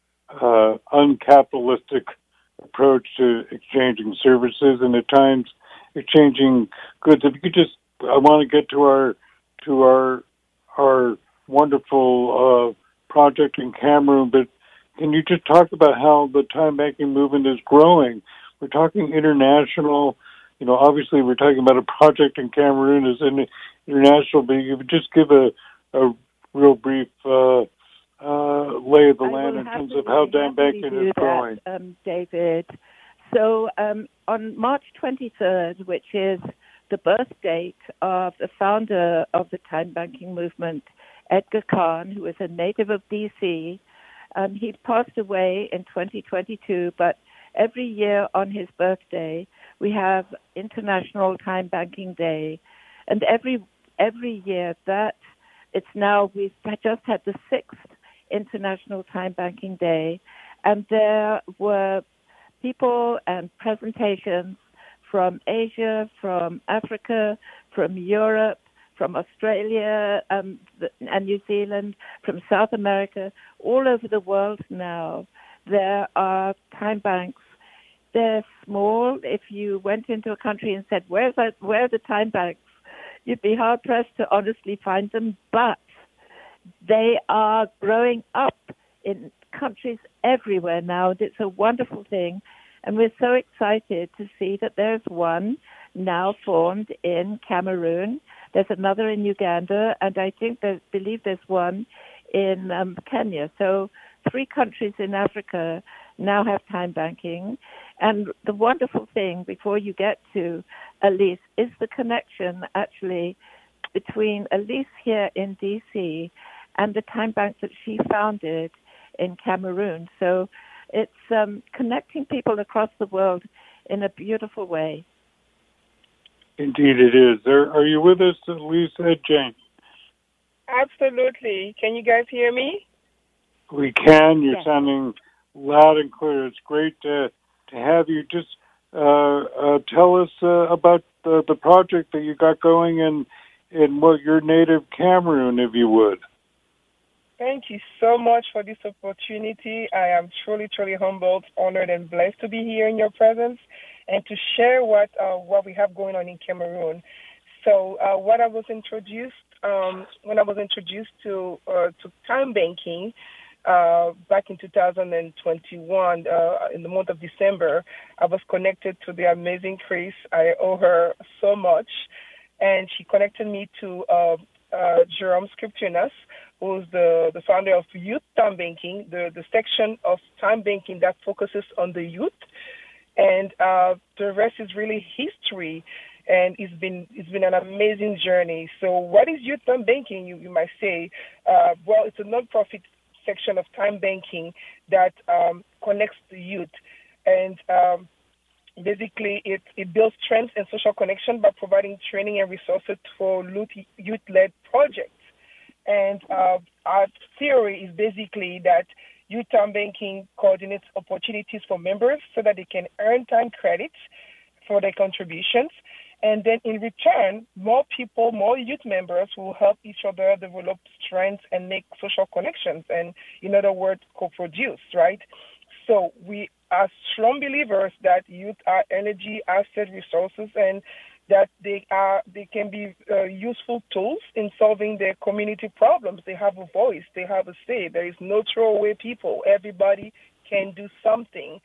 uh, uncapitalistic approach to exchanging services and at times exchanging goods. If you could just, I want to get to our to our our wonderful uh, project in Cameroon, but can you just talk about how the time banking movement is growing? We're talking international. You know, obviously, we're talking about a project in Cameroon as an international, but you could just give a a real brief uh, uh, lay of the land in terms of how time banking is growing. That, um, David. So um, on March twenty-third, which is the birth date of the founder of the time banking movement, Edgar Kahn, who is a native of D C, um, he passed away in twenty twenty-two, but every year on his birthday, we have International Time Banking Day. And every every year that it's now, we've just had the sixth International Time Banking Day, and there were people and presentations from Asia, from Africa, from Europe, from Australia um, and New Zealand, from South America, all over the world now. There are time banks. They're small. If you went into a country and said, Where's that, where are the time banks? You'd be hard-pressed to honestly find them, but they are growing up in countries everywhere now, and it's a wonderful thing. And we're so excited to see that there's one now formed in Cameroon. There's another in Uganda, and I think there's, believe there's one in um, Kenya. So three countries in Africa now have time banking. And the wonderful thing, before you get to Elise, is the connection actually between Elise here in D C and the time bank that she founded in Cameroon. So it's um, connecting people across the world in a beautiful way. Indeed it is. Are, are you with us, Elise Jane? Absolutely. Can you guys hear me? We can. You're yes. sounding loud and clear. It's great to to have you. Just uh, uh, tell us uh, about the, the project that you got going in in what your native Cameroon, if you would. Thank you so much for this opportunity. I am truly, truly humbled, honored, and blessed to be here in your presence and to share what uh, what we have going on in Cameroon. So, uh, what I was introduced um, when I was introduced to uh, to time banking. Uh, back in two thousand twenty-one, uh, in the month of December, I was connected to the amazing Chris. I owe her so much. And she connected me to uh, uh, Jerome Scriptunas, who's the, the founder of Youth Time Banking, the, the section of time banking that focuses on the youth. And uh, the rest is really history. And it's been it's been an amazing journey. So what is Youth Time Banking, you, you might say? Uh, well, it's a nonprofit section of time banking that um, connects the youth, and um, basically it, it builds strength and social connection by providing training and resources for youth-led projects. And uh, our theory is basically that youth time banking coordinates opportunities for members so that they can earn time credits for their contributions. And then in return, more people, more youth members will help each other develop strengths and make social connections and, in other words, co-produce, right? So we are strong believers that youth are energy, asset, resources, and that they are they can be uh, useful tools in solving their community problems. They have a voice. They have a say. There is no throwaway people. Everybody can do something.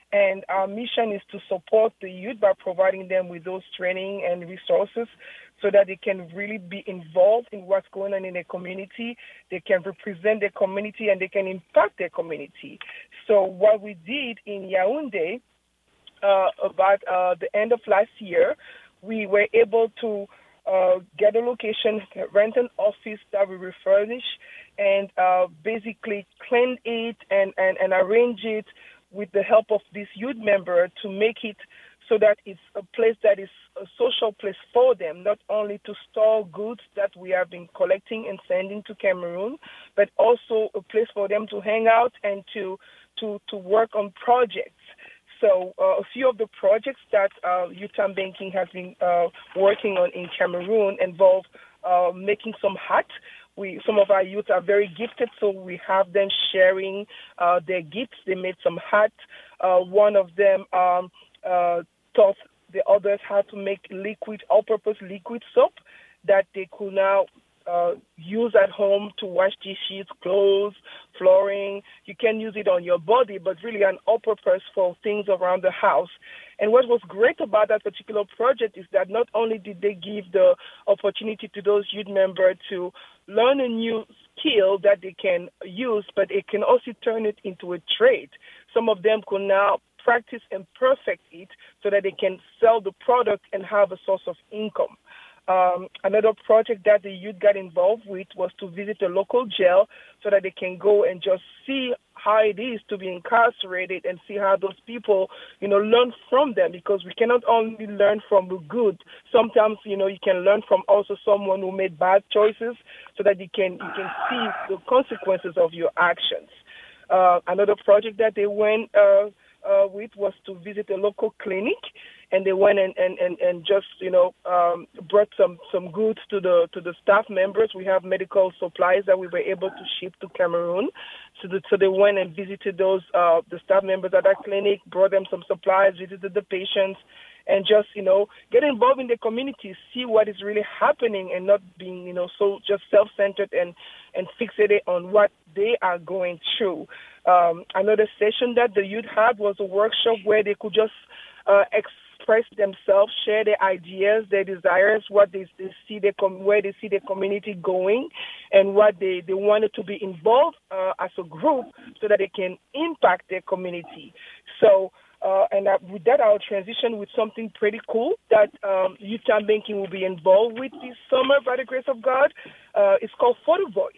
And our mission is to support the youth by providing them with those training and resources so that they can really be involved in what's going on in their community. They can represent their community and they can impact their community. So what we did in Yaoundé uh, about uh, the end of last year, we were able to uh, get a location, rent an office that we refurbish, and uh, basically clean it and, and, and arrange it with the help of this youth member to make it so that it's a place that is a social place for them, not only to store goods that we have been collecting and sending to Cameroon, but also a place for them to hang out and to to, to work on projects. So uh, a few of the projects that uh, Youth Time Banking has been uh, working on in Cameroon involve uh, making some hats. We, some of our youth are very gifted, so we have them sharing uh, their gifts. They made some hats. Uh, one of them um, uh, taught the others how to make liquid, all-purpose liquid soap that they could now uh, use at home to wash dishes, clothes, flooring. You can use it on your body, but really an all-purpose for things around the house. And what was great about that particular project is that not only did they give the opportunity to those youth members to learn a new skill that they can use, but it can also turn it into a trade. Some of them could now practice and perfect it so that they can sell the product and have a source of income. Um, another project that the youth got involved with was to visit a local jail so that they can go and just see how it is to be incarcerated and see how those people, you know, learn from them, because we cannot only learn from the good. Sometimes, you know, you can learn from also someone who made bad choices so that you can, you can see the consequences of your actions. Uh, another project that they went uh, uh, with was to visit a local clinic, and they went and, and, and, and just, you know, um, brought some, some goods to the to the staff members. We have medical supplies that we were able to ship to Cameroon. So, the, so they went and visited those uh, the staff members at that clinic, brought them some supplies, visited the patients, and just, you know, get involved in the community, see what is really happening and not being, you know, so just self-centered and, and fixated on what they are going through. Um, another session that the youth had was a workshop where they could just uh, express themselves, share their ideas, their desires, what they, they see their com- where they see their community going, and what they, they wanted to be involved uh, as a group so that they can impact their community. So, uh, and uh, with that, I'll transition with something pretty cool that um, Youth Time Banking will be involved with this summer by the grace of God. Uh, it's called Photo Voice.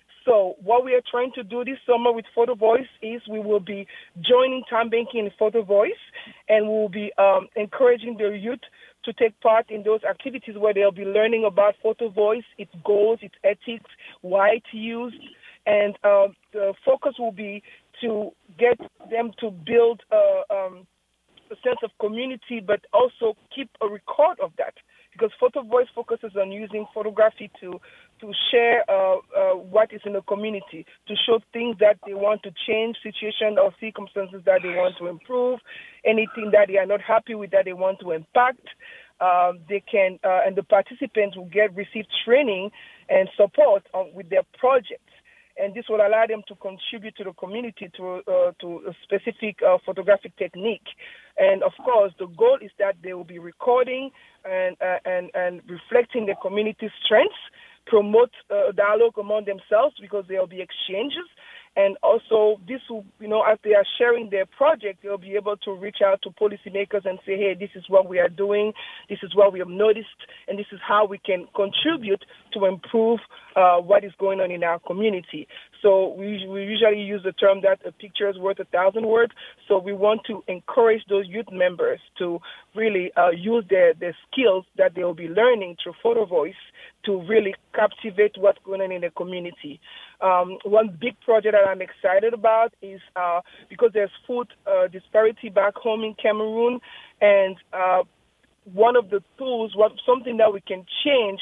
So what we are trying to do this summer with Photo Voice is we will be joining Time Banking in Photo Voice, and we will be um, encouraging the youth to take part in those activities where they'll be learning about Photo Voice, its goals, its ethics, why it's used, and uh, the focus will be to get them to build a, um, a sense of community, but also keep a record of that. Because Photo Voice focuses on using photography to to share uh, uh, what is in the community, to show things that they want to change, situations or circumstances that they want to improve, anything that they are not happy with that they want to impact. Um, they can, uh, and the participants will get receive training and support on, with their projects. And this will allow them to contribute to the community to uh, to a specific uh, photographic technique. And of course, the goal is that they will be recording and uh, and and reflecting the community's strengths, promote uh, dialogue among themselves because there will be exchanges. And also, this will, you know, as they are sharing their project, they'll be able to reach out to policymakers and say, hey, this is what we are doing, this is what we have noticed, and this is how we can contribute to improve uh, what is going on in our community. So we, we usually use the term that a picture is worth a thousand words. So we want to encourage those youth members to really uh, use their, their skills that they will be learning through Photo Voice to really captivate what's going on in the community. Um, one big project that I'm excited about is uh, because there's food uh, disparity back home in Cameroon, and uh, one of the tools, what, something that we can change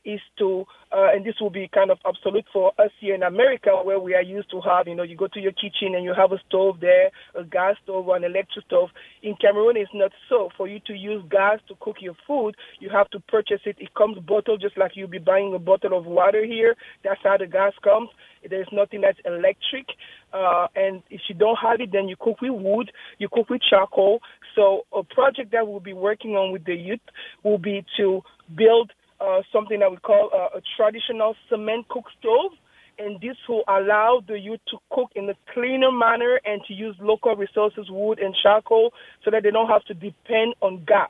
is to, uh, and this will be kind of obsolete for us here in America, where we are used to have, you know, you go to your kitchen and you have a stove there, a gas stove or an electric stove. In Cameroon, it's not so. For you to use gas to cook your food, you have to purchase it. It comes bottled, just like you'll be buying a bottle of water here. That's how the gas comes. There's nothing that's electric. Uh, and if you don't have it, then you cook with wood, you cook with charcoal. So a project that we'll be working on with the youth will be to build uh, something that we call uh, a traditional cement cook stove. And this will allow the youth to cook in a cleaner manner and to use local resources, wood and charcoal, so that they don't have to depend on gas.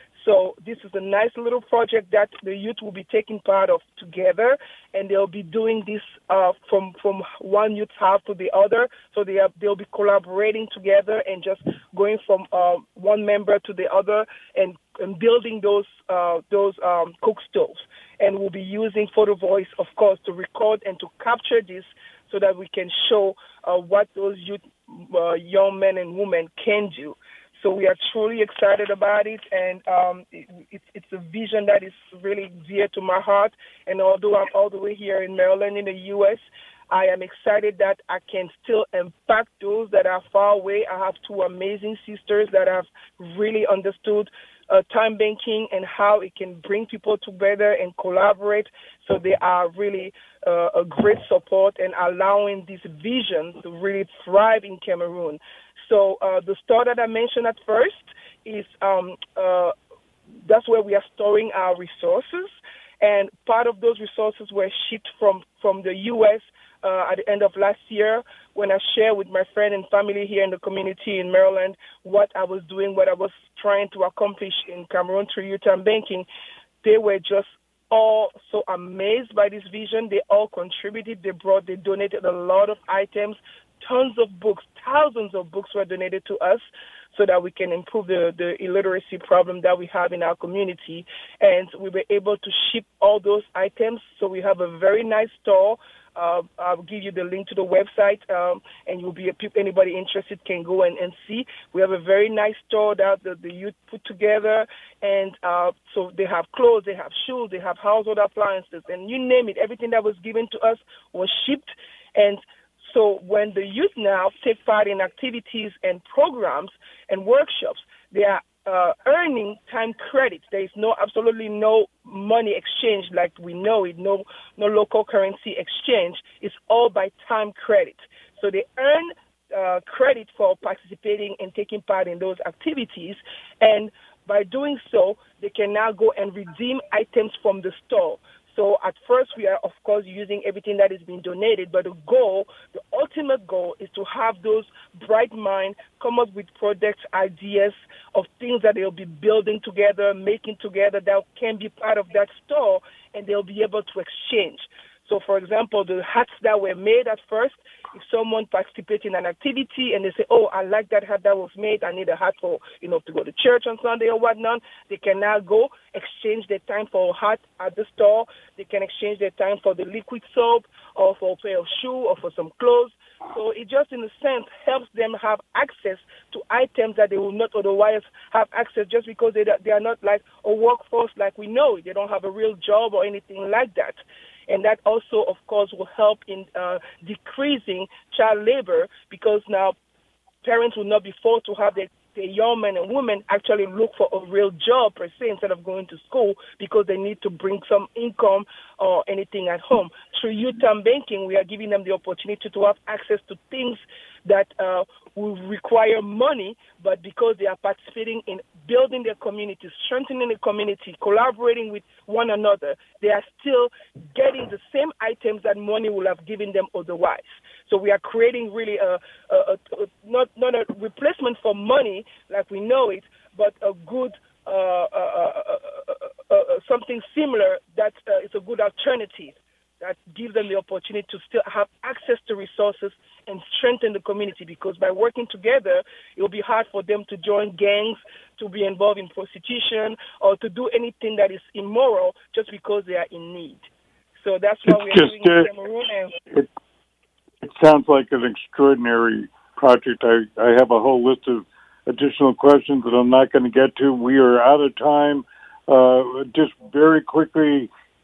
So this is a nice little project that the youth will be taking part of together, and they'll be doing this uh, from from one youth house to the other. So they are, they'll be collaborating together and just going from uh, one member to the other and, and building those uh, those um, cook stoves. And we'll be using Photo Voice, of course, to record and to capture this so that we can show uh, what those youth, uh, young men and women can do. So we are truly excited about it, and um, it, it's, it's a vision that is really dear to my heart. And although I'm all the way here in Maryland in the U S, I am excited that I can still impact those that are far away. I have two amazing sisters that have really understood uh, time banking and how it can bring people together and collaborate. So they are really uh, a great support and allowing this vision to really thrive in Cameroon. So uh, the store that I mentioned at first is um, uh, that's where we are storing our resources, and part of those resources were shipped from, from the U S uh, at the end of last year when I shared with my friend and family here in the community in Maryland what I was doing, what I was trying to accomplish in Cameroon through youth and banking. They were just all so amazed by this vision. They all contributed. They brought, they donated a lot of items. Tons of books, thousands of books were donated to us so that we can improve the, the illiteracy problem that we have in our community. And we were able to ship all those items. So we have a very nice store. Uh, I'll give you the link to the website, um, and you'll be anybody interested can go and, and see. We have a very nice store that the, the youth put together, and uh, so they have clothes, they have shoes, they have household appliances, and you name it. Everything that was given to us was shipped, and so when the youth now take part in activities and programs and workshops, they are uh, earning time credits. There is no absolutely no money exchange like we know it, no no local currency exchange. It's all by time credit. So they earn uh, credit for participating and taking part in those activities, and by doing so, they can now go and redeem items from the store. So at first, we are, of course, using everything that is being donated, but the goal, the ultimate goal is to have those bright minds come up with project ideas of things that they'll be building together, making together that can be part of that store, and they'll be able to exchange. So, for example, the hats that were made at first, if someone participates in an activity and they say, oh, I like that hat that was made, I need a hat for, you know, to go to church on Sunday or whatnot, they can now go exchange their time for a hat at the store. They can exchange their time for the liquid soap or for a pair of shoes or for some clothes. So it just, in a sense, helps them have access to items that they will not otherwise have access just because they, they are not like a workforce like we know it. They don't have a real job or anything like that. And that also, of course, will help in uh, decreasing child labor because now parents will not be forced to have their, their young men and women actually look for a real job per se instead of going to school because they need to bring some income or anything at home. Through youth and banking, we are giving them the opportunity to have access to things that uh, will require money, but because they are participating in building their community, strengthening the community, collaborating with one another, they are still getting the same items that money will have given them otherwise. So we are creating really a, a, a, a not, not a replacement for money like we know it, but a good uh, uh, uh, uh, uh, uh, something similar that uh, is a good alternative that gives them the opportunity to still have access to resources and strengthen the community, because by working together, it will be hard for them to join gangs, to be involved in prostitution, or to do anything that is immoral just because they are in need. So that's what we are doing in Cameroon. And it, it sounds like an extraordinary project. I, I have a whole list of additional questions that I'm not going to get to. We are out of time. Uh, just very quickly,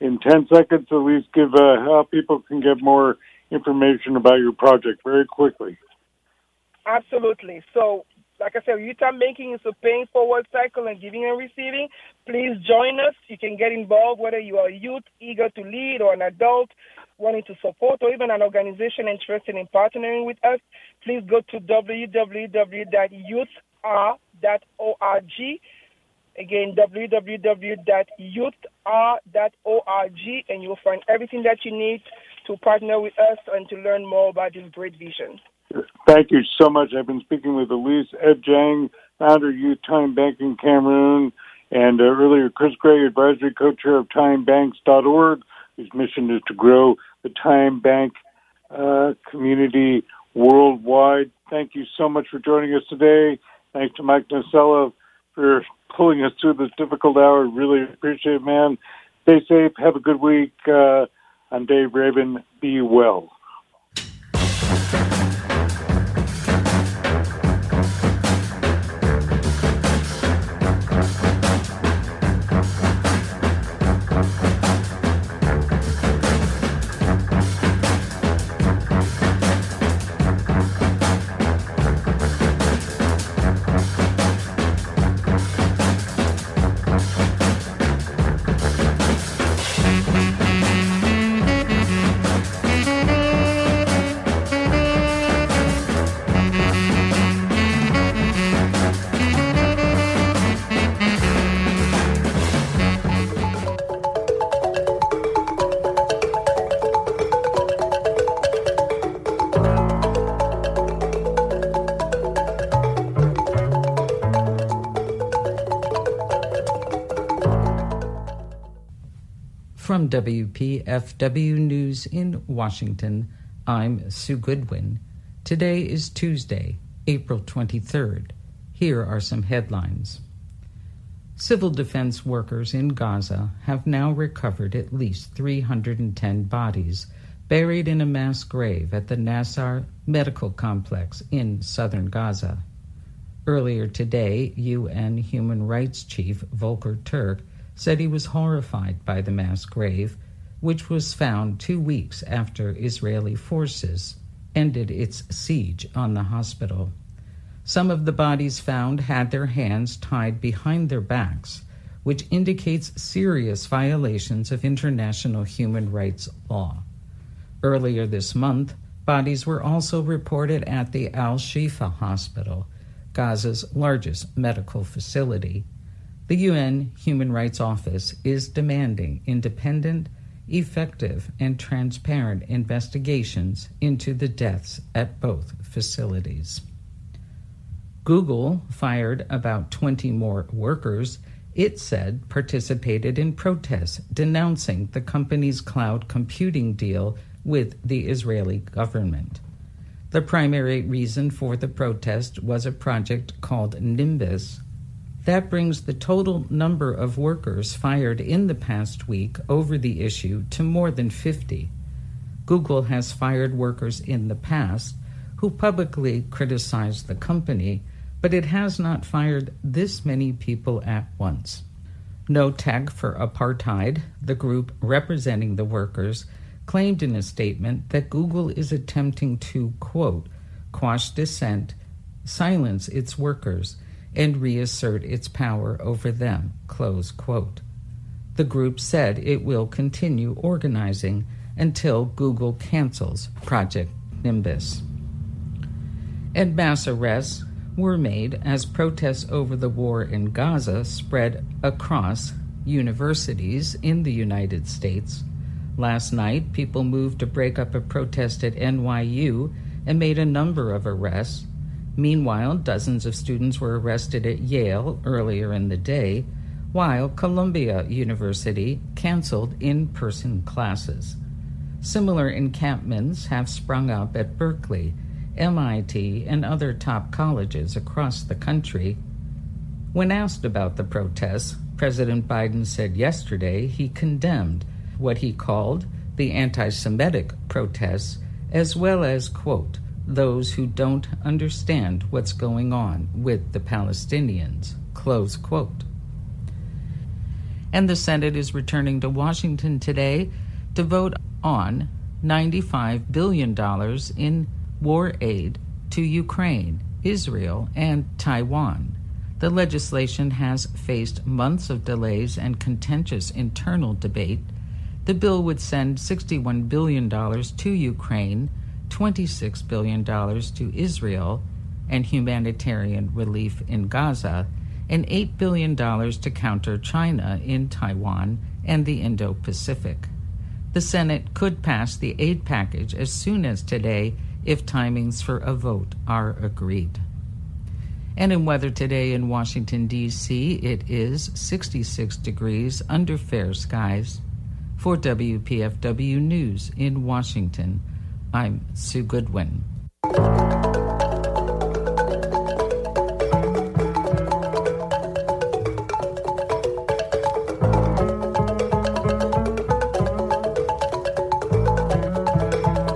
in ten seconds, at least give uh, how people can get more information about your project very quickly. Absolutely. So, like I said, Youth Time Banking is a paying forward cycle and giving and receiving. Please join us. You can get involved, whether you are a youth eager to lead or an adult wanting to support, or even an organization interested in partnering with us. Please go to w w w dot youth r dot org. Again, w w w dot youth r dot org, and you'll find everything that you need to partner with us and to learn more about this great vision. Thank you so much. I've been speaking with Elise Edjang, founder of Youth Time Banking Cameroon, and uh, earlier Chris Gray, advisory co-chair of time banks dot org, whose mission is to grow the Time Bank uh, community worldwide. Thank you so much for joining us today. Thanks to Mike Nocella for pulling us through this difficult hour. Really appreciate it, man. Stay safe. Have a good week. Uh, I'm Dave Raven. Be well. From W P F W News in Washington, I'm Sue Goodwin. Today is Tuesday, April twenty-third. Here are some headlines. Civil defense workers in Gaza have now recovered at least three hundred ten bodies buried in a mass grave at the Nasser Medical Complex in southern Gaza. Earlier today, U N Human Rights Chief Volker Turk said he was horrified by the mass grave, which was found two weeks after Israeli forces ended its siege on the hospital. Some of the bodies found had their hands tied behind their backs, which indicates serious violations of international human rights law. Earlier this month, bodies were also reported at the Al-Shifa Hospital, Gaza's largest medical facility. The U N Human Rights Office is demanding independent, effective, and transparent investigations into the deaths at both facilities. Google fired about twenty more workers it said participated in protests denouncing the company's cloud computing deal with the Israeli government. The primary reason for the protest was a project called Nimbus. That brings the total number of workers fired in the past week over the issue to more than fifty. Google has fired workers in the past who publicly criticized the company, but it has not fired this many people at once. No Tech for Apartheid, the group representing the workers, claimed in a statement that Google is attempting to, quote, quash dissent, silence its workers, and reassert its power over them, close quote. The group said it will continue organizing until Google cancels Project Nimbus. And mass arrests were made as protests over the war in Gaza spread across universities in the United States. Last night, people moved to break up a protest at N Y U and made a number of arrests. Meanwhile, dozens of students were arrested at Yale earlier in the day, while Columbia University canceled in-person classes. Similar encampments have sprung up at Berkeley, M I T, and other top colleges across the country. When asked about the protests, President Biden said yesterday he condemned what he called the anti-Semitic protests, as well as, quote, those who don't understand what's going on with the Palestinians, close quote. And the Senate is returning to Washington today to vote on ninety-five billion dollars in war aid to Ukraine, Israel, and Taiwan. The legislation has faced months of delays and contentious internal debate. The bill would send sixty-one billion dollars to Ukraine, twenty-six billion dollars to Israel and humanitarian relief in Gaza, and eight billion dollars to counter China in Taiwan and the Indo-Pacific. The Senate could pass the aid package as soon as today if timings for a vote are agreed. And in weather today in Washington, D C, it is sixty-six degrees under fair skies. For W P F W News in Washington, I'm Sue Goodwin.